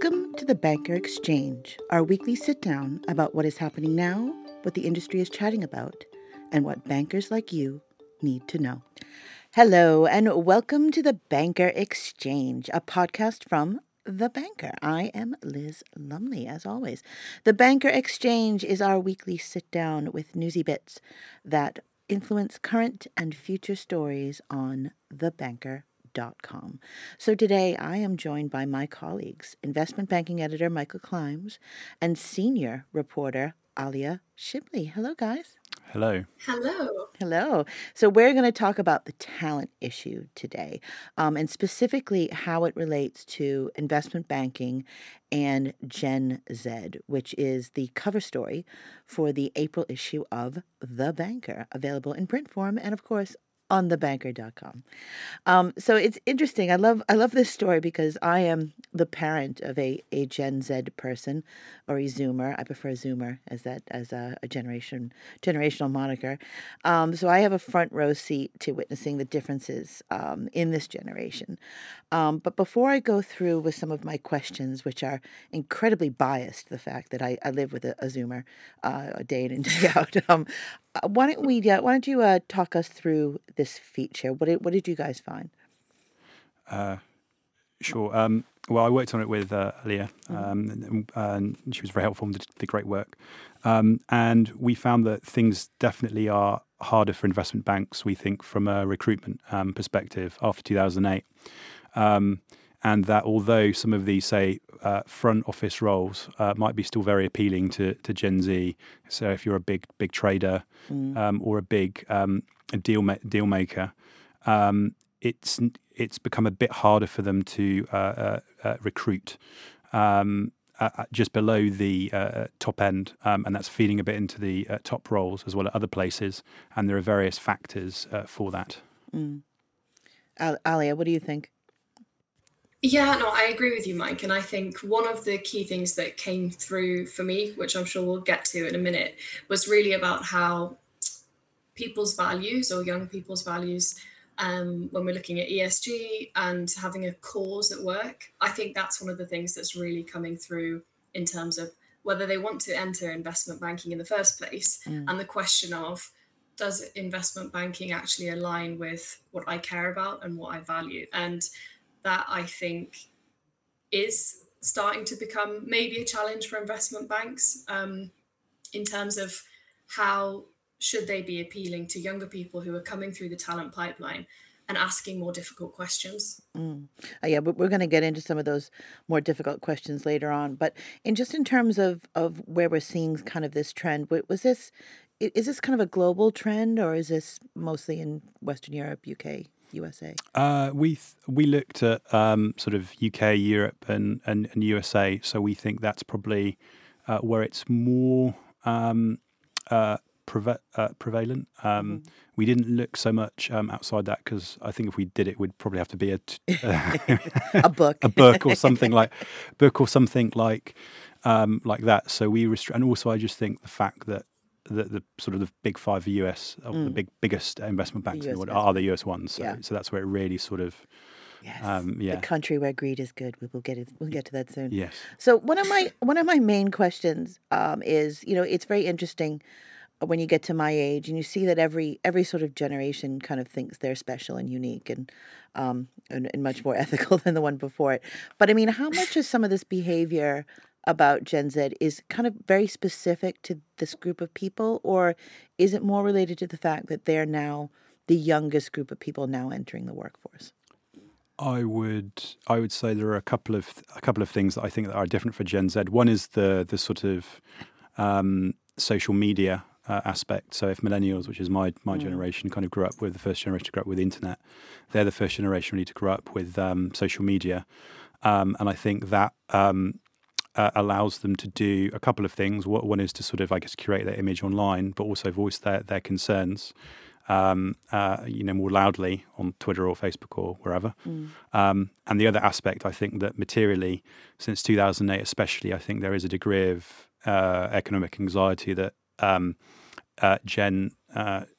Welcome to the Banker Exchange, our weekly sit-down about what is happening now, what the industry is chatting about, and what bankers like you need to know. Hello, and welcome to the Banker Exchange, a podcast from The Banker. I am Liz Lumley, as always. The Banker Exchange is our weekly sit-down with newsy bits that influence current and future stories on thebanker.com. So today I am joined by my colleagues, investment banking editor Michael Klimes and senior reporter Alia Shibley. Hello, guys. Hello. Hello. Hello. So we're going to talk about the talent issue today, and specifically how it relates to investment banking and Gen Z, which is the cover story for the April issue of The Banker, available in print form and, of course, on thebanker.com. So it's interesting. I love this story because I am the parent of a Gen Z person, or a Zoomer. I prefer Zoomer as a generational moniker. So I have a front row seat to witnessing the differences in this generation. But before I go through with some of my questions, which are incredibly biased, the fact that I live with a Zoomer day in and day out, why don't you talk us through this feature? What did you guys find? Sure. Well, I worked on it with Alia, and she was very helpful and did great work. And we found that things definitely are harder for investment banks, we think, from a recruitment perspective after 2008. And that although some of these, say, front office roles might be still very appealing to Gen Z, so if you're a big trader or a big deal maker, it's become a bit harder for them to recruit just below the top end, and that's feeding a bit into the top roles as well at other places. And there are various factors for that. Alia, what do you think? Yeah, no, I agree with you, Mike. And I think one of the key things that came through for me, which I'm sure we'll get to in a minute, was really about how people's values, or young people's values, when we're looking at ESG and having a cause at work, I think that's one of the things that's really coming through in terms of whether they want to enter investment banking in the first place, and the question of, does investment banking actually align with what I care about and what I value? And that, I think, is starting to become maybe a challenge for investment banks in terms of how should they be appealing to younger people who are coming through the talent pipeline and asking more difficult questions. Yeah, we're going to get into some of those more difficult questions later on. But in terms of where we're seeing kind of this trend, is this kind of a global trend, or is this mostly in Western Europe, UK, USA? We looked at sort of UK, Europe, and USA. So we think that's probably where it's more prevalent. We didn't look so much outside that, because I think if we did it, we'd probably have to be a book, a book or something like that. So we and also I just think the fact that the sort of the big five US, the biggest investment banks in the world are the US ones. So that's where it really sort of. Yes, the country where greed is good. We'll get to that soon. Yes. So one of my main questions is, it's very interesting when you get to my age and you see that every sort of generation kind of thinks they're special and unique and much more ethical than the one before it. But I mean, how much is some of this behavior about Gen Z is kind of very specific to this group of people, or is it more related to the fact that they're now the youngest group of people now entering the workforce? I would say there are a couple of things that I think that are different for Gen Z. One is the sort of social media aspect. So if millennials, which is my generation, kind of the first generation to grow up with internet, they're the first generation really to grow up with social media, and I think that allows them to do a couple of things. One is to sort of, I guess, curate their image online, but also voice their concerns, more loudly on Twitter or Facebook or wherever. And the other aspect, I think, that materially, since 2008 especially, I think there is a degree of economic anxiety that Gen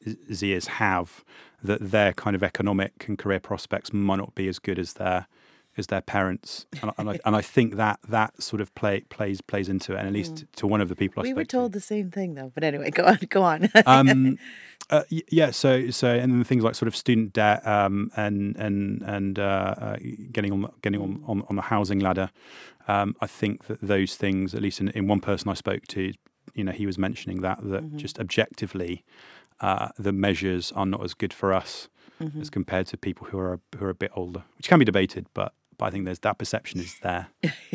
Zers have, that their kind of economic and career prospects might not be as good as their is their parents, and I think that sort of plays into it, and at least to one of the people I spoke We were told to. the same thing, though. But anyway, go on. Yeah. So and then things like sort of student debt, and getting on the housing ladder. I think that those things, at least in one person I spoke to, he was mentioning that just objectively, the measures are not as good for us as compared to people who are a bit older, which can be debated, but I think that perception is there.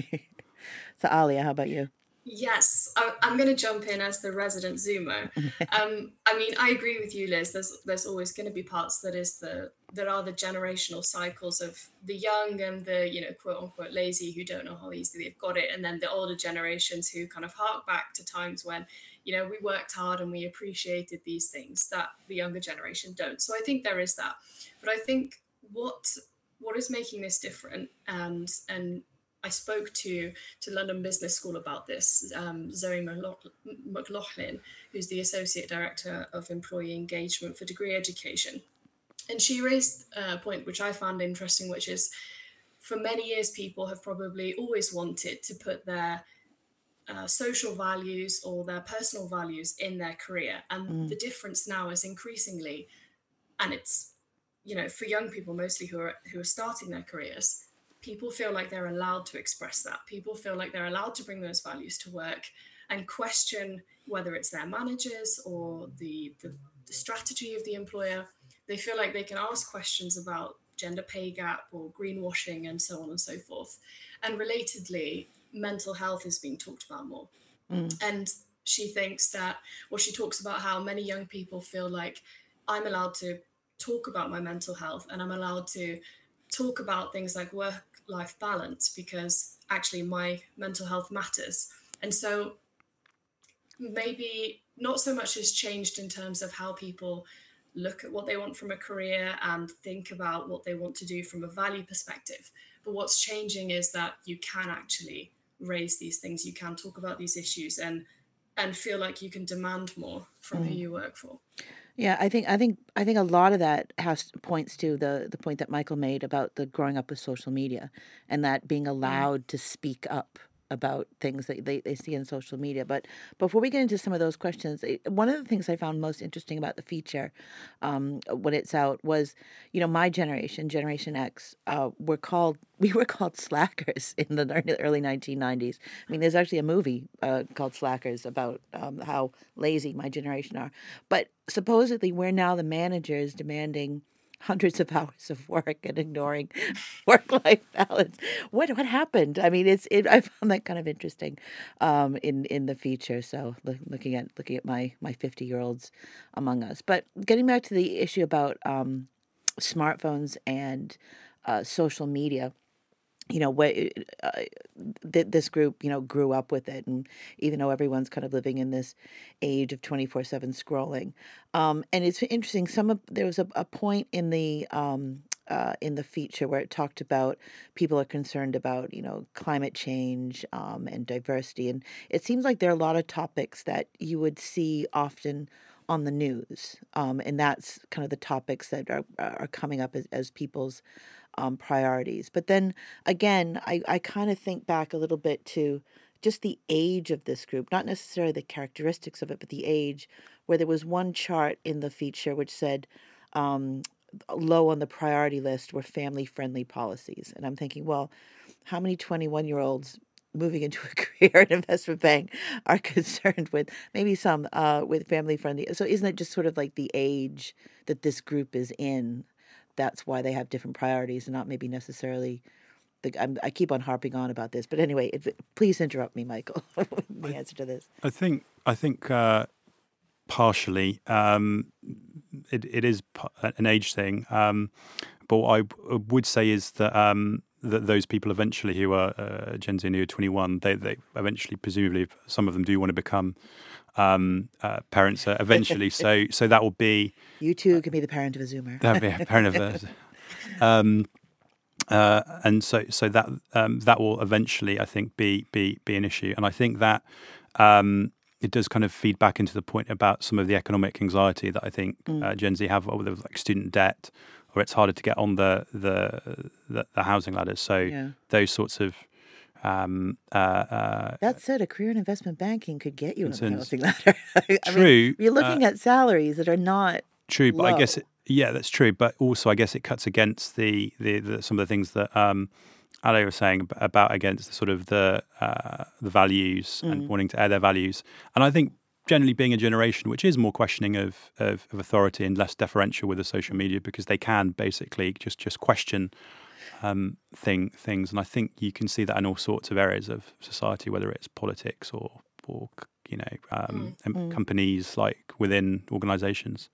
So Alia, how about you? Yes, I'm going to jump in as the resident Zoomer. I mean, I agree with you, Liz. There's always going to be parts that are the generational cycles of the young and the quote unquote lazy who don't know how easy they've got it, and then the older generations who kind of hark back to times when we worked hard and we appreciated these things that the younger generation don't. So I think there is that, but I think what is making this different, and I spoke to London Business School about this, Zoe McLaughlin, who's the Associate Director of Employee Engagement for Degree Education. And she raised a point which I found interesting, which is for many years, people have probably always wanted to put their social values or their personal values in their career. And the difference now is increasingly, and it's, for young people mostly who are starting their careers, people feel like they're allowed to express that. People feel like they're allowed to bring those values to work and question whether it's their managers or the strategy of the employer. They feel like they can ask questions about gender pay gap or greenwashing and so on and so forth. And relatedly, mental health is being talked about more. And she thinks that, or she talks about how many young people feel like I'm allowed to talk about my mental health and I'm allowed to talk about things like work-life balance because actually my mental health matters. And so maybe not so much has changed in terms of how people look at what they want from a career and think about what they want to do from a value perspective. But what's changing is that you can actually raise these things, you can talk about these issues and feel like you can demand more from who you work for. Yeah, I think a lot of that points to the point that Michael made about the growing up with social media and that being allowed to speak up about things that they see in social media. But before we get into some of those questions, one of the things I found most interesting about the feature when it's out was, my generation, Generation X, we were called slackers in the early 1990s. I mean, there's actually a movie called Slackers about how lazy my generation are. But supposedly we're now the managers demanding hundreds of hours of work and ignoring work-life balance. What happened? I mean, I found that kind of interesting in the feature. So looking at my 50-year-olds among us. But getting back to the issue about smartphones and social media. This group, grew up with it, and even though everyone's kind of living in this age of 24/7 scrolling, and it's interesting. There was a point in the feature where it talked about people are concerned about climate change and diversity, and it seems like there are a lot of topics that you would see often on the news, and that's kind of the topics that are coming up as people's priorities. But then again, I kind of think back a little bit to just the age of this group, not necessarily the characteristics of it, but the age, where there was one chart in the feature which said low on the priority list were family-friendly policies. And I'm thinking, well, how many 21-year-olds moving into a career in investment bank are concerned with maybe some with family-friendly? So isn't it just sort of like the age that this group is in? That's why they have different priorities and not maybe necessarily. I keep on harping on about this, but anyway, please interrupt me, Michael. The answer to this. I think partially it is an age thing, but what I would say is that that those people eventually who are Gen Z and who are 21, they eventually, presumably, some of them do want to become parents eventually. So that will be. You too can be the parent of a Zoomer. That'll be a parent of a. And so that will eventually, I think, be an issue. And I think that it does kind of feed back into the point about some of the economic anxiety that I think Gen Z have, whether it's like student debt or it's harder to get on the housing ladder. So Yeah. those sorts of That said, a career in investment banking could get you on the concerns. housing ladder. I mean, True. you're looking at salaries that are not True, but I low. guess yeah, that's true. But also, I guess it cuts against the some of the things that Ale was saying about against the sort of the values and wanting to air their values. And I think generally being a generation which is more questioning of authority and less deferential with the social media, because they can basically just question things. And I think you can see that in all sorts of areas of society, whether it's politics or companies, like within organizations.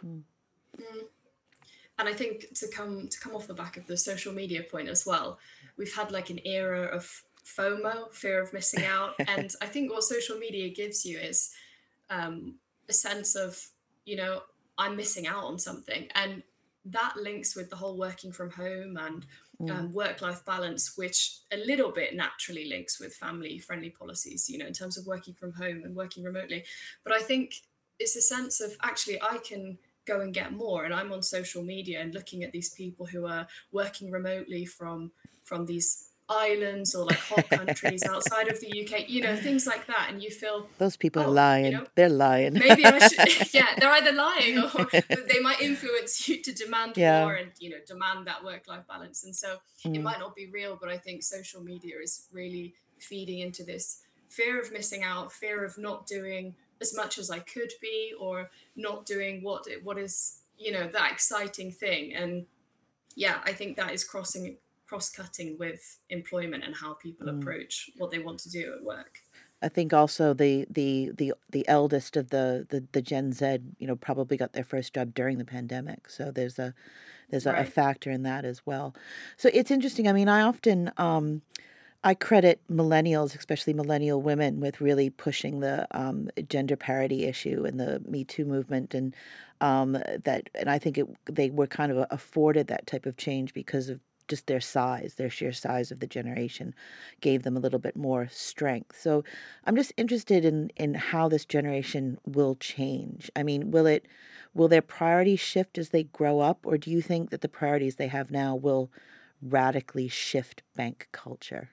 And I think to come off the back of the social media point as well, we've had like an era of FOMO, fear of missing out. And I think what social media gives you is a sense of, I'm missing out on something. And that links with the whole working from home and work-life balance, which a little bit naturally links with family-friendly policies, in terms of working from home and working remotely. But I think it's a sense of, actually, I can go and get more, and I'm on social media and looking at these people who are working remotely from these islands or like hot countries outside of the UK, things like that, and you feel Those people are lying. They're lying. Maybe I should. Yeah, they're either lying or they might influence you to demand more and demand that work-life balance. And so it might not be real, but I think social media is really feeding into this fear of missing out, fear of not doing as much as I could be, or not doing what is that exciting thing. And yeah, I think that is cross-cutting with employment and how people approach what they want to do at work. I think also the eldest of the Gen Z, probably got their first job during the pandemic. So there's a factor in that as well. So it's interesting. I mean, I often I credit millennials, especially millennial women, with really pushing the gender parity issue and the Me Too movement, and I think they were kind of afforded that type of change because of just their sheer size of the generation gave them a little bit more strength. So I'm just interested in how this generation will change. I mean, will their priorities shift as they grow up, or do you think that the priorities they have now will radically shift bank culture?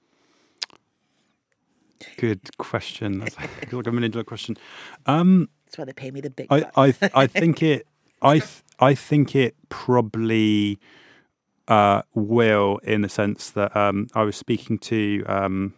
Good question. That's like $1 million question. That's why they pay me the big bucks. I think it. I think it probably will, in the sense that I was speaking to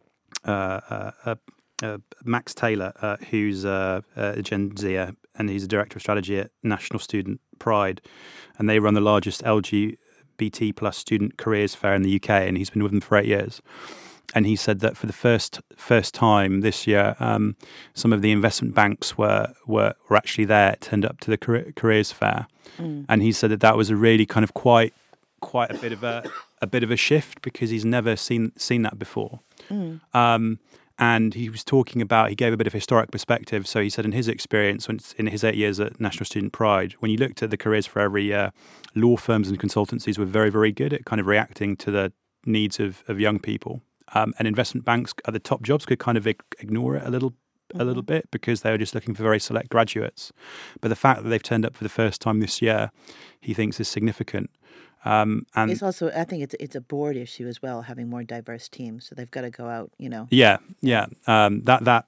Max Taylor, who's a Gen Zer, and he's a director of strategy at National Student Pride, and they run the largest LGBT plus student careers fair in the UK, and he's been with them for 8 years. And he said that for the first time this year, some of the investment banks were actually there, turned up to the careers fair, and he said that was a really kind of quite a bit of a shift, because he's never seen that before. And he was talking about, he gave a bit of historic perspective. So he said in his experience, in his 8 years at National Student Pride, when you looked at the careers fair every year, law firms and consultancies were very, very good at kind of reacting to the needs of young people. And investment banks at the top jobs could kind of ignore it a little bit, because they were just looking for very select graduates. But the fact that they've turned up for the first time this year, he thinks is significant. And it's also, I think it's a board issue as well, having more diverse teams. So they've got to go out, Yeah. That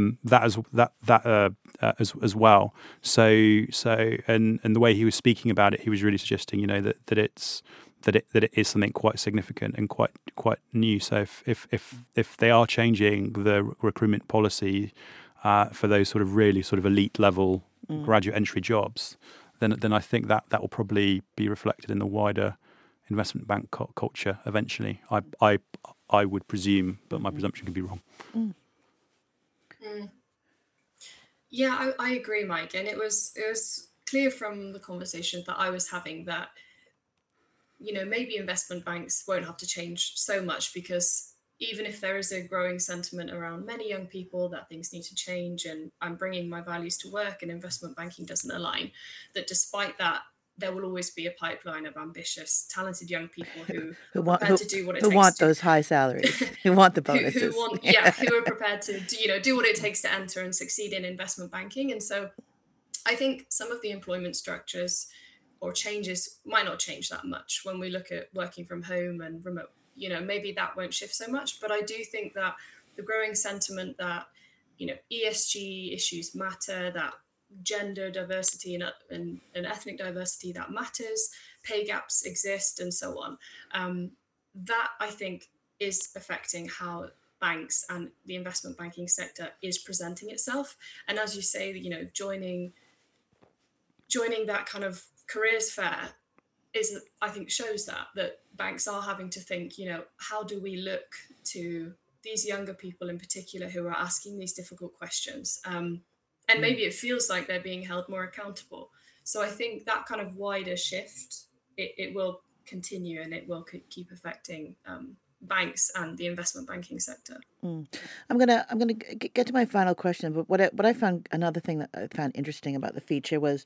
as well. So and the way he was speaking about it, he was really suggesting, that it is something quite significant and quite new. So if they are changing the recruitment policy for those sort of really sort of elite level graduate entry jobs, then I think that will probably be reflected in the wider investment bank culture eventually. I would presume, but my presumption could be wrong. Yeah, I agree, Mike. And it was clear from the conversation that I was having that maybe investment banks won't have to change so much, because even if there is a growing sentiment around many young people that things need to change and I'm bringing my values to work and investment banking doesn't align, that despite that, there will always be a pipeline of ambitious, talented young people who are prepared to do what it takes. Who want those high salaries, who want the bonuses. who are prepared to do what it takes to enter and succeed in investment banking. And so I think some of the employment structures or changes might not change that much when we look at working from home and remote. Maybe that won't shift so much, but I do think that the growing sentiment that ESG issues matter, that gender diversity and ethnic diversity that matters, pay gaps exist, and so on. That I think is affecting how banks and the investment banking sector is presenting itself. And as you say, joining that kind of careers fair I think shows that banks are having to think, how do we look to these younger people in particular who are asking these difficult questions? And maybe it feels like they're being held more accountable. So I think that kind of wider shift, it will continue, and it will keep affecting banks and the investment banking sector. I'm gonna get to my final question, but what I found, another thing that I found interesting about the feature was,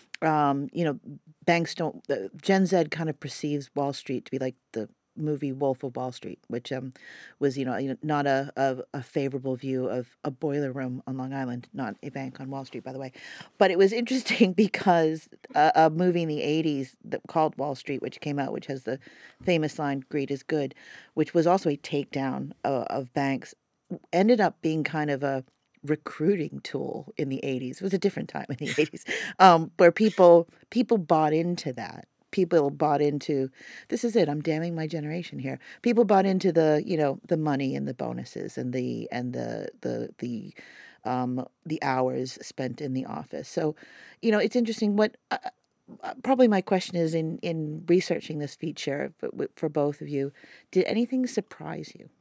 banks don't. Gen Z kind of perceives Wall Street to be like the movie Wolf of Wall Street, which was not a favorable view of a boiler room on Long Island, not a bank on Wall Street, by the way. But it was interesting because a movie in the 80s called Wall Street, which came out, which has the famous line "Greed is good," which was also a takedown of banks, ended up being kind of a recruiting tool in the 80s. It was a different time in the 80s, where people bought into that. People bought into, this is it, I'm damning my generation here. People bought into the money and the bonuses and the hours spent in the office. So, it's interesting. What probably my question is, in researching this feature for both of you, did anything surprise you?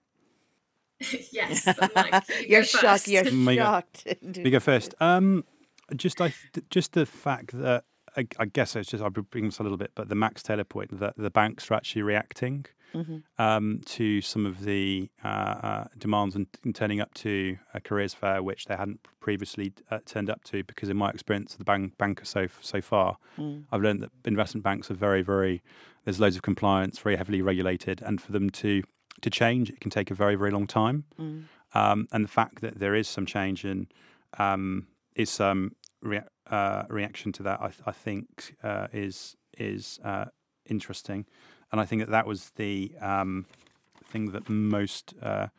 Yes, but Mike, you're shocked. You're shocked. You go first. Just the fact that I guess it's just, I'll bring this a little bit, but the Max Taylor point that the banks are actually reacting to some of the demands and turning up to a careers fair, which they hadn't previously turned up to, because in my experience, the banker so far, I've learned that investment banks are very, very, there's loads of compliance, very heavily regulated, and for them to change, it can take a very, very long time. And the fact that there is some change and is some reaction to that, I think is interesting, and I think that was the thing that most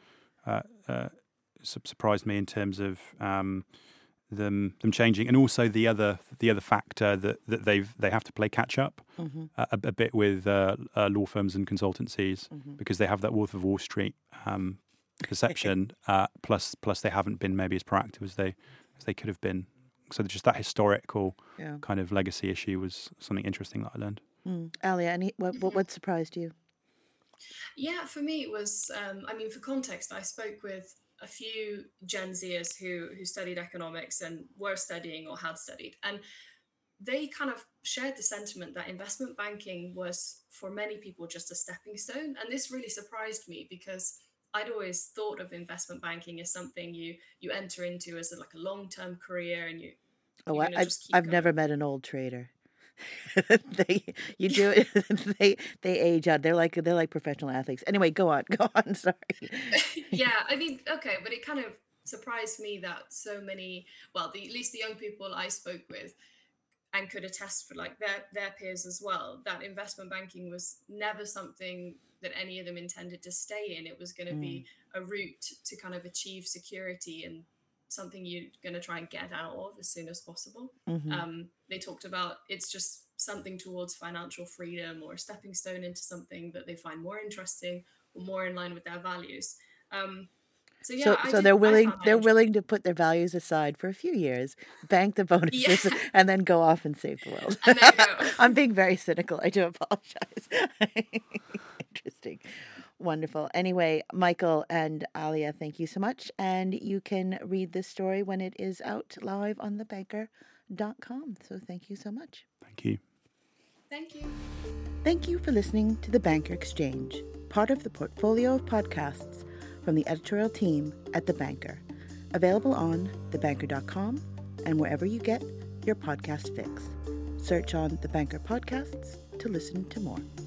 surprised me in terms of them changing, and also the other factor that they have to play catch up a bit with law firms and consultancies, because they have that Wolf of Wall Street perception, plus they haven't been maybe as proactive as they could have been. So just that historical kind of legacy issue was something interesting that I learned. Alia, what surprised you? Yeah, for me it was, for context, I spoke with a few Gen Zers who studied economics and were studying or had studied, and they kind of shared the sentiment that investment banking was for many people just a stepping stone. And this really surprised me, because I'd always thought of investment banking as something you enter into as a long-term career, and I've never met an old trader. they age out. They're like professional athletes. Anyway, go on. Sorry. Yeah, okay, but it kind of surprised me that so many, at least the young people I spoke with, and could attest for their peers as well, that investment banking was never something that any of them intended to stay in. It was going to be a route to kind of achieve security and something you're going to try and get out of as soon as possible. They talked about it's just something towards financial freedom, or a stepping stone into something that they find more interesting or more in line with their values. So they're willing to put their values aside for a few years, bank the bonuses, and then go off and save the world. And then go. I'm being very cynical. I do apologize. Interesting. Wonderful. Anyway, Michael and Alia, thank you so much. And you can read this story when it is out live on thebanker.com. So thank you so much. Thank you. Thank you. Thank you for listening to The Banker Exchange, part of the portfolio of podcasts from the editorial team at The Banker. Available on thebanker.com and wherever you get your podcast fix. Search on The Banker Podcasts to listen to more.